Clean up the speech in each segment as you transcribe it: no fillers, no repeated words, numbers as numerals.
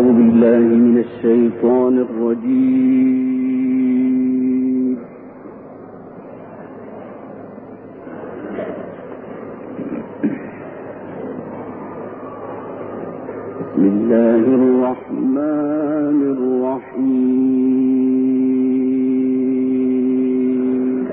أعوذ بالله من الشيطان الرجيم. بسم الله الرحمن الرحيم.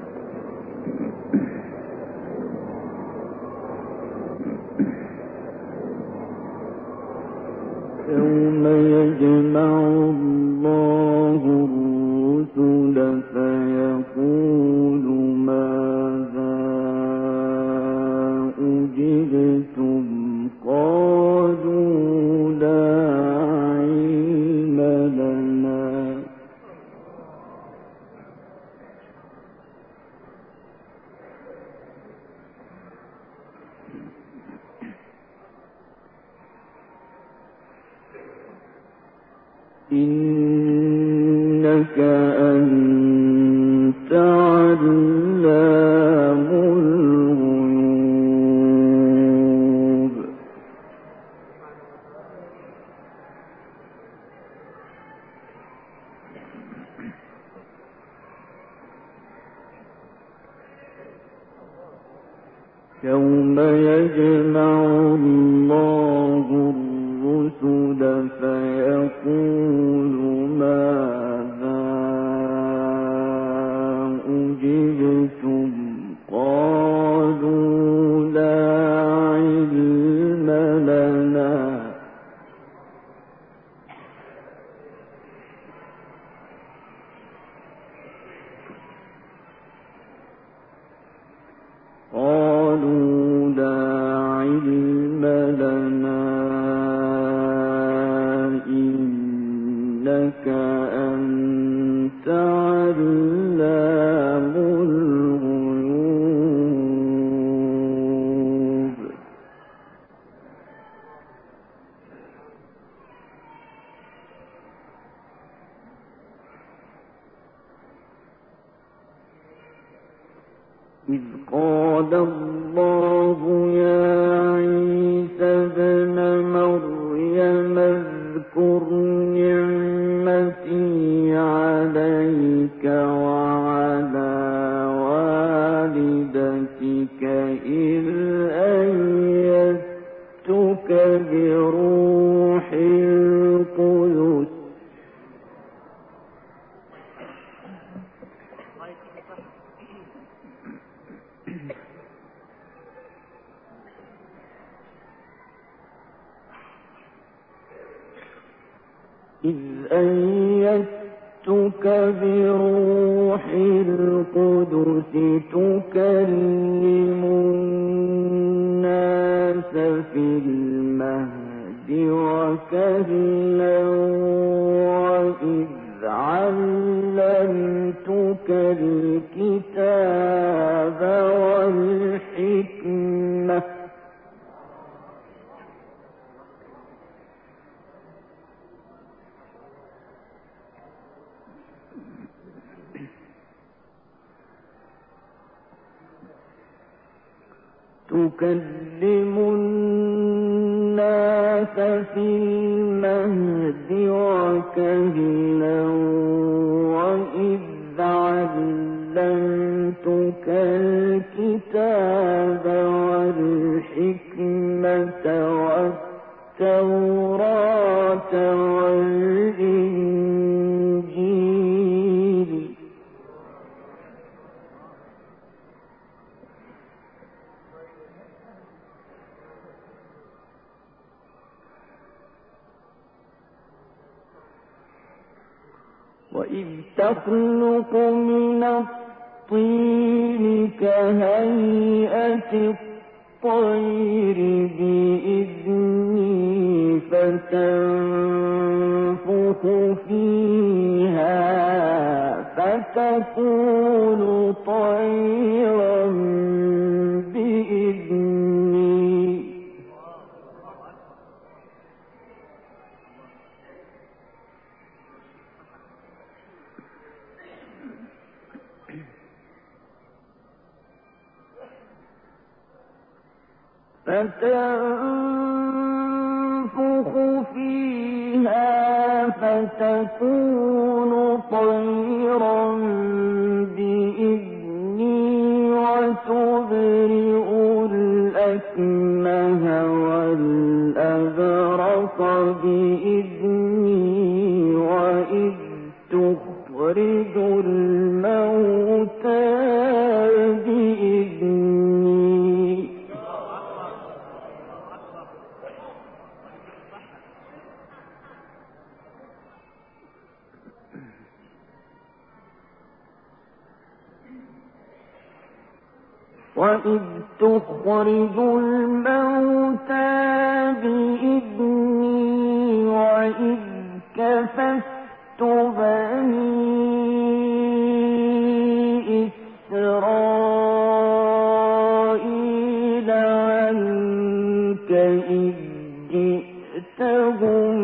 يوم يجمع الله الرسل فيقول ماذا أجبتم قالوا لا علم لنا إنك أنت علام الغيوب. يوم يجمع الله الرسل فيقول ماذا أجبتم قالوا لا علم لنا إنك أنت علام الغيوب. إذ قال الله يا عيسى ابن مريم اذكر نعمتي عليك وعلى والدتك إذ أيدتك بروح القدس تكلم الناس في المهد وكهلا وإذ علمتك الكتاب والحكمة تكلم الناس في المهد وكهلا وإذ علمتك الكتاب والحكمة والتوراة والإنجيل وإذ تخلق من الطين كهيئة الطير بإذني فتنفخ فيها فتكون طيرا بإذني فتنفخ فيها فتكون طيرا بإذني وتبرئ الأكمه والأبرص بإذني وإذ تخرج الموتى بإذني وإذ تخرج الموتى بإذني وإذ كففت بني إسرائيل عنك إذ جئتهم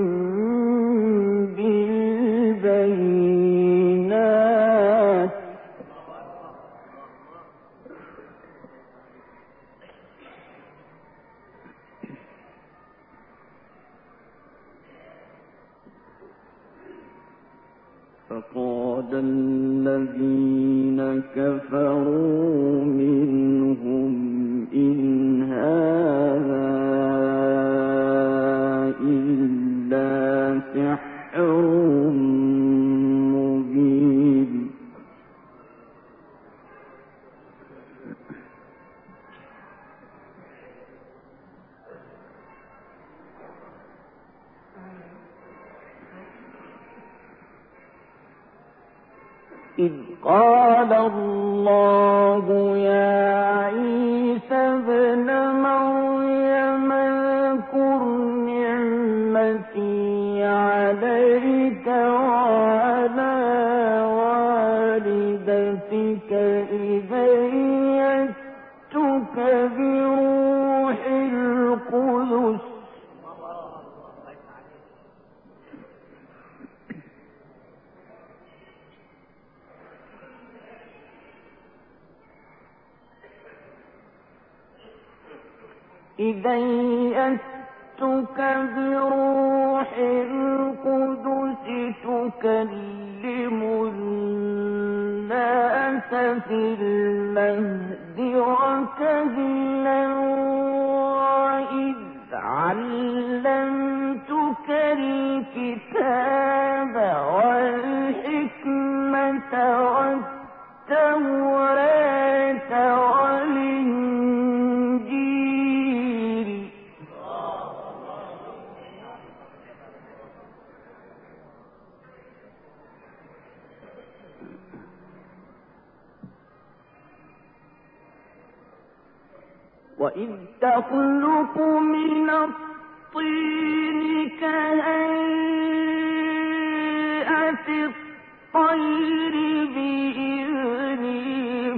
بالبينات فقال الذين كفروا منهم إن هذا إلا سحر مبين إذ قال الله يا عيسى ابن مريم اذكر نعمتي عليك وعلى والدتك إذ أيدتك بروح القدس إذا يأتك بروح القدس تكلم الناس في المهد وكهلا وإذ علمتك الكتاب والحكمة والتوراة والإنجيل وإذ تخلق من الطين كهيئة الطير بإذني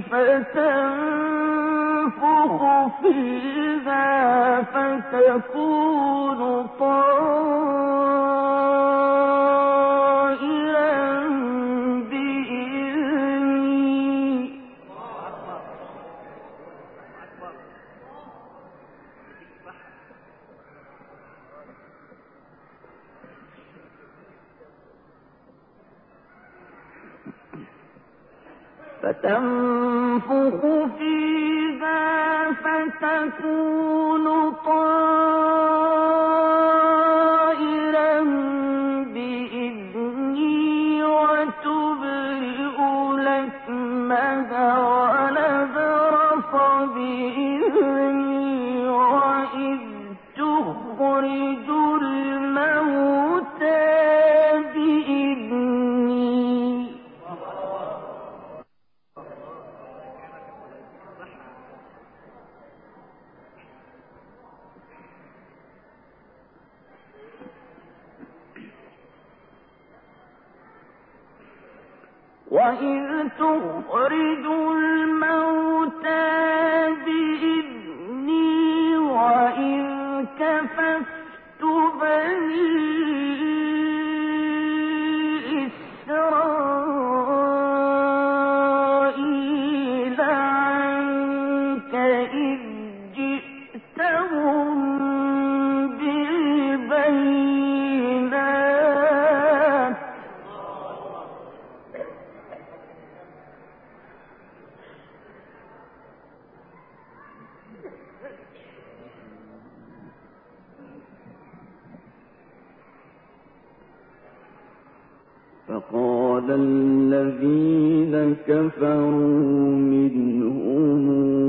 فتنفخ فيها فتكون طائرا بإذني فتنفخ فيها فتكون طائرا بإذني وتبرئ الأكمه والأبرص بإذني وإذ تخرج الموتى بإذني وإذ تخرج الموتى بإذني وإذ كففت بني إسرائيل عنك إذ جئتهم بالبينات فقال الذين كفروا منهم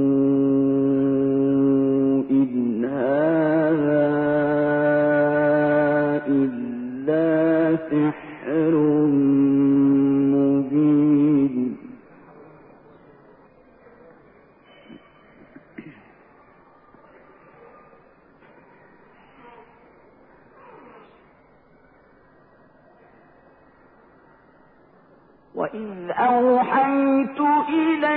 إن هذا إلا سحر مبين. وإذ أوحيت إلى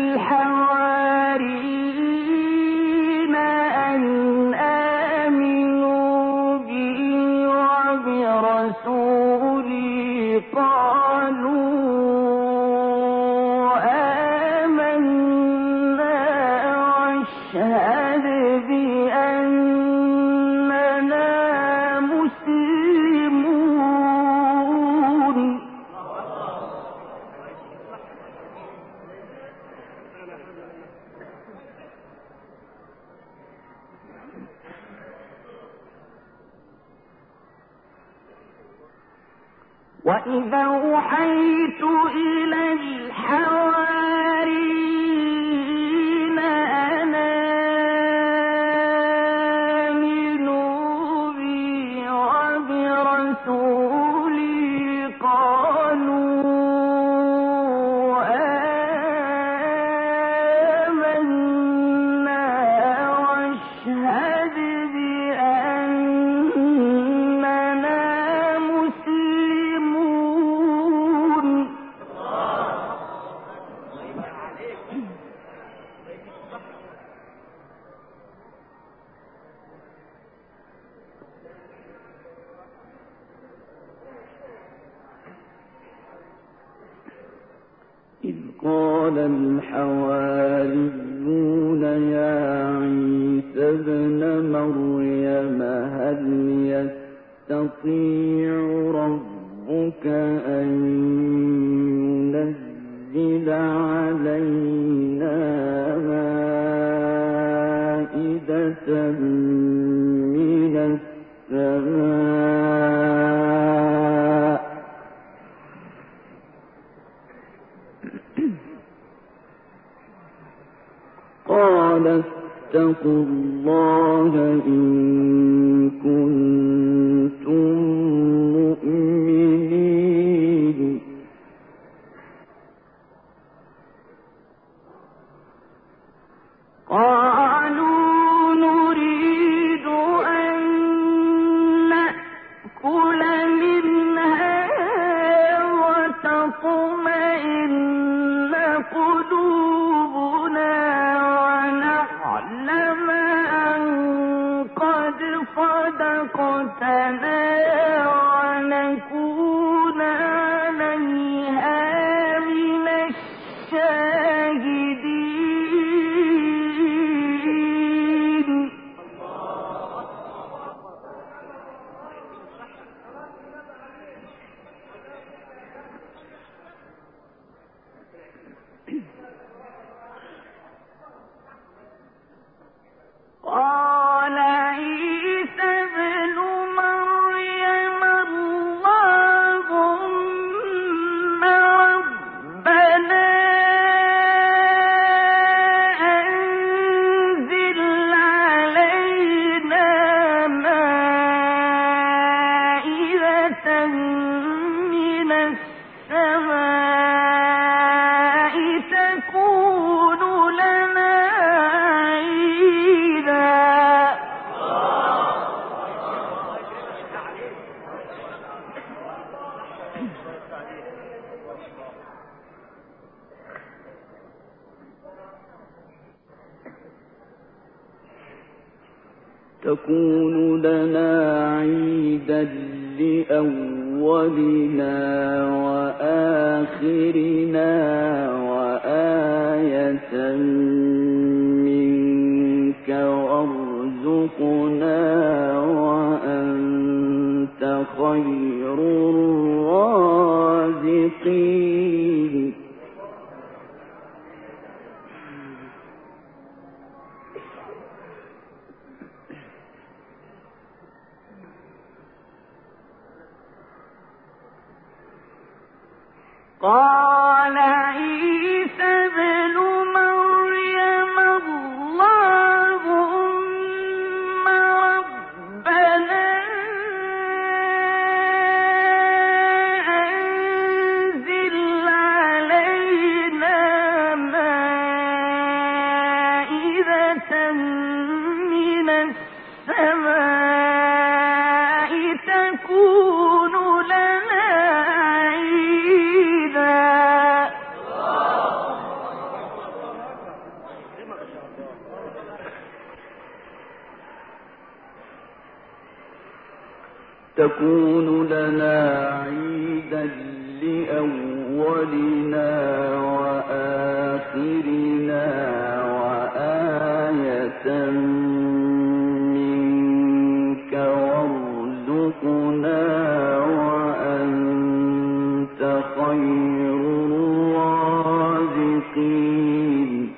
الحواريين أن آمنوا بي وبرسولي قالوا آمنا واشهد بأننا مسلمون. وإذا أوحيت إلى الحواريين أن آمنوا بي وبرسولي قالوا آمنا واشهد بأننا مسلمون. إذ قال الحواريون يا عيسى ابن مريم هل يستطيع ربك أن ينزل علينا مائدة من السماء قال اتقوا الله إن كنتم مؤمنين. قالوا نريد أن نأكل منها وتطمئن قلوبنا ونعلم أن قد صدقتنا ونكون عليها من الشاهدين. قال عيسى ابن مريم اللهم ربنا أنزل علينا مائدة من السماء تكون لنا عيدا. تكون لنا عيدا لأولنا وآخرنا وآية منك وارزقنا وأنت خير الرازقين. قال عيسى ابن مريم اللهم ربنا أنزل علينا مائدة من السماء تكون لنا تكون لنا عيدا لأولنا وآخرنا وآية منك وارزقنا وأنت خير الرازقين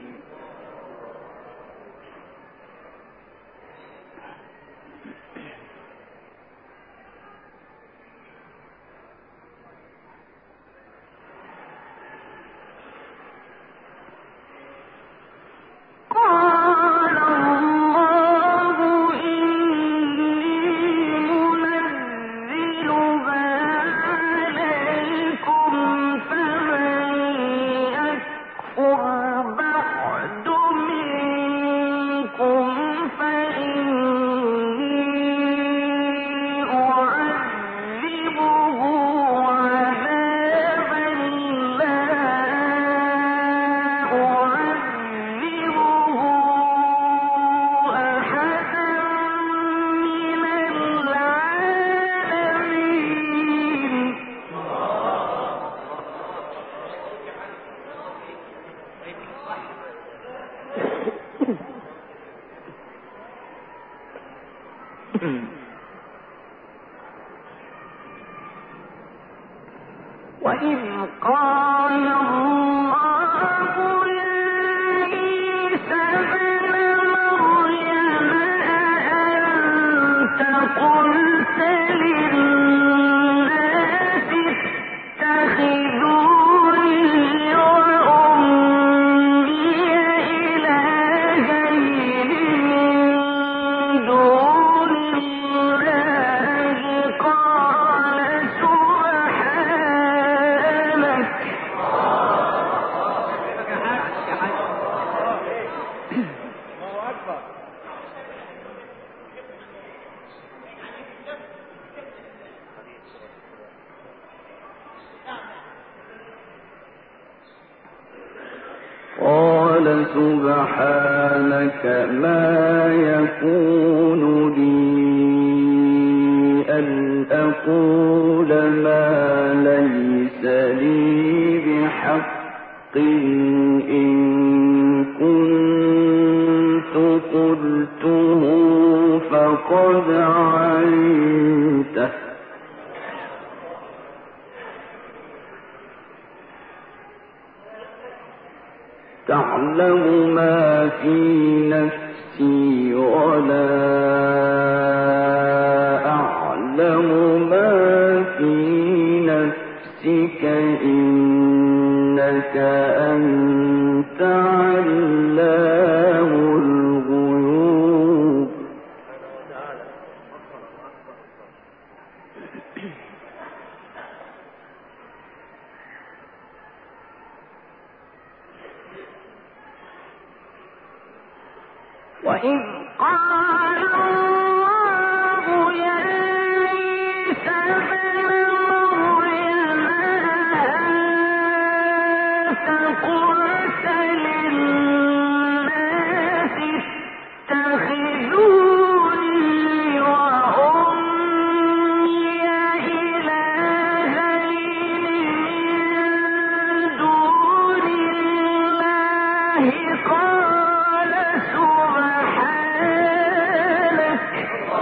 وإذ قال الله يا عيسى ابن مريم أأنت قلت للناس اتخذوني وأمي إلهين من دون الله قال سبحانك قال سبحانك ما يكون لي أن أقول ما ليس لي بحق إن كنت قلته فقد علمته تعلم ما في نفسي ولا أعلم ما في نفسك إنك أنت علام الغيوب وإذ قال الله يا عيسى ابن مريم أأنت قلت للناس اتخذوني وأمي إلهين من دون الله قال سبحانك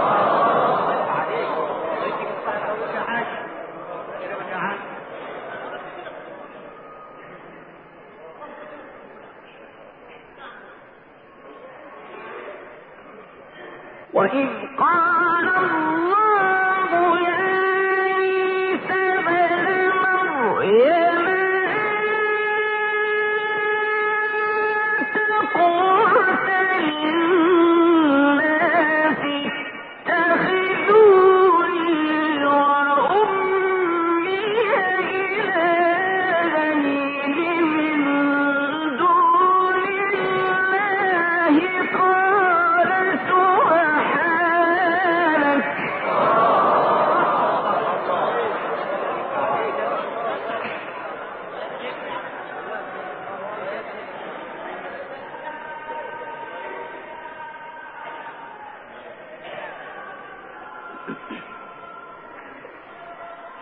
وإذ قال الله يا عيسى ابن مريم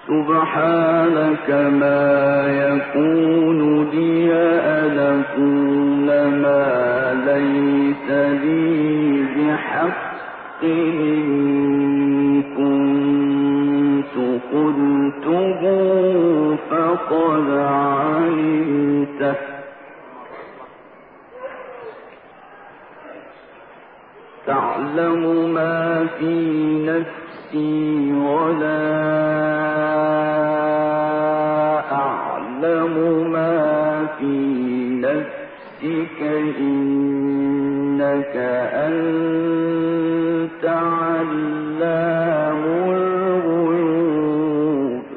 سبحانك ما يكون لي أن أقول ما ليس لي بحق إن كنت قلته فقد علمته تعلم ما في نفسي ولا أعلم ما في نفسك إنك أنت علام الغيوب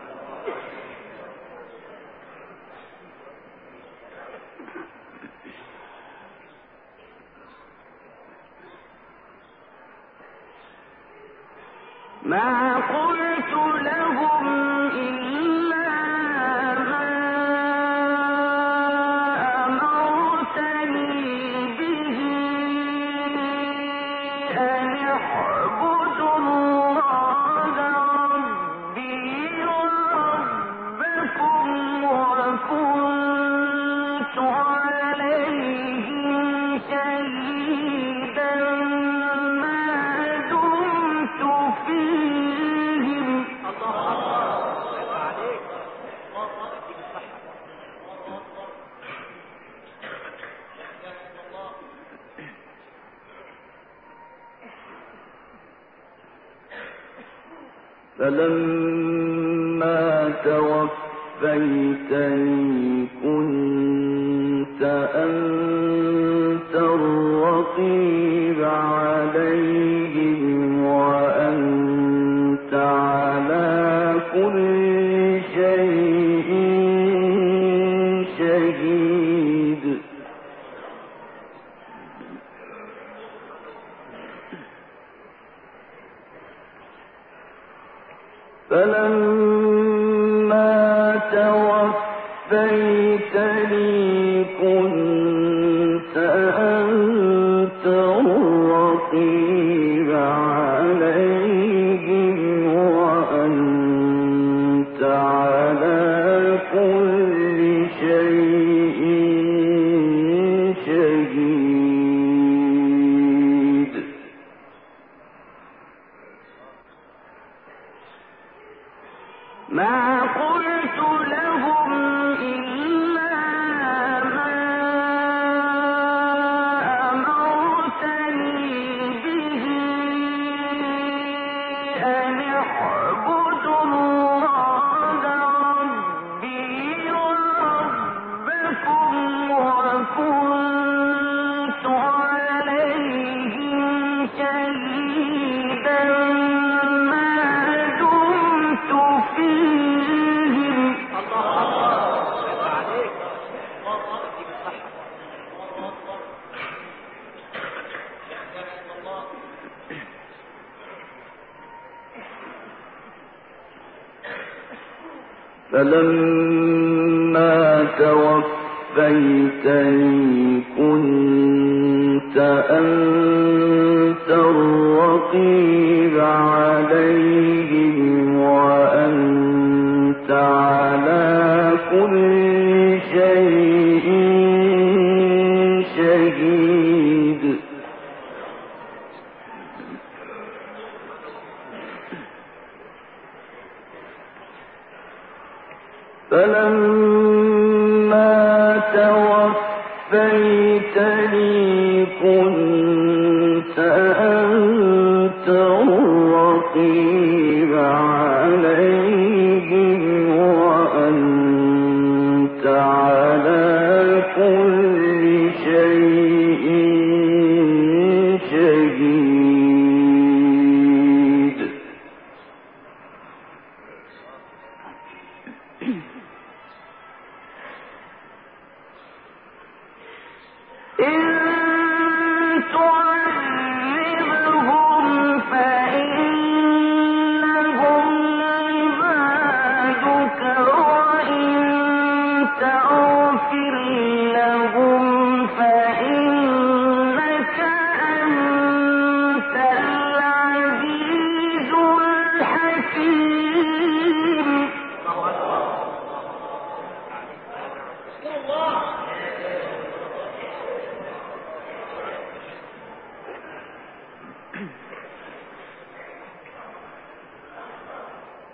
ما قلت لهم إلا ما أمرتني به أن اعبدوا الله ربي وربكم وكنت عليهم شهيدا ما دمت فيهم فلما توفيتني كنت أنت الرقيب عليهم وأنت على كل شيء شهيد فلما توفيتني كنت أنت الرقيب عليهم وأنت على كل شيء شهيد ما قلت لهم إلا ما أمرتني به أن اعبدوا الله ربي وربكم وكنت عليهم شهيدا ما دمت فيهم فلما توفيتني كنت أنت الرقيب عليهم وأنت على كل شيء شهيد فلما توفيتني كنت أنت الرقيب عليهم وأنت على كل شيء شهيد إن تعذبهم فإنهم عبادك وإن تغفر لهم فإنك أنت العزيز الحكيم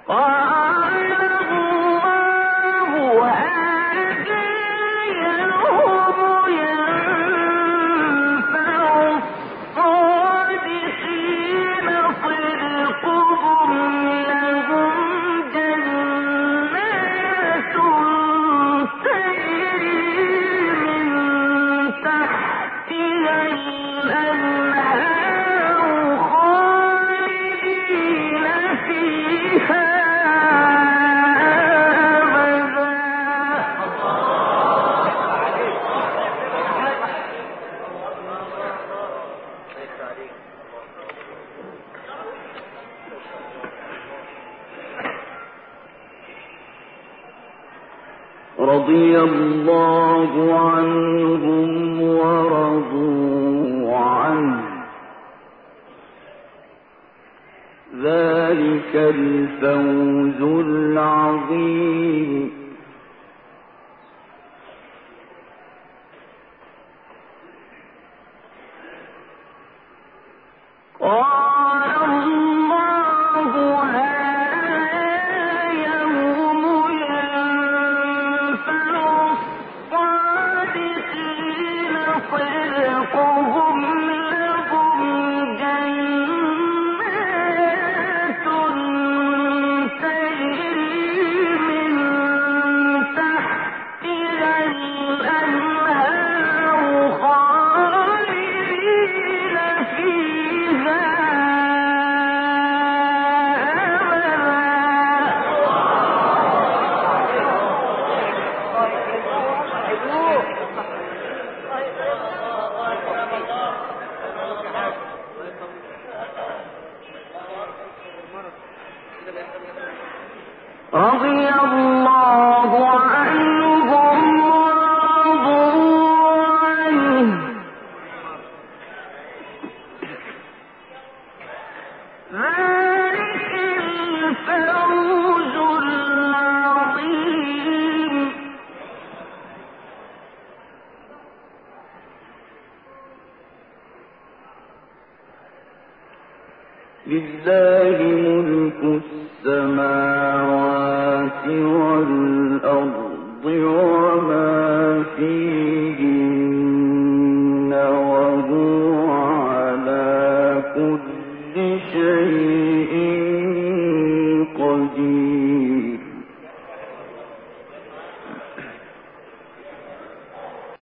رضي الله عنهم ورضوا عنه ذلك الفوز العظيم رضي الله عنهم ورضوا عنه ذلك الفوز العظيم لله ملك السماوات والأرض وما فيهن وهو على كل شيء قدير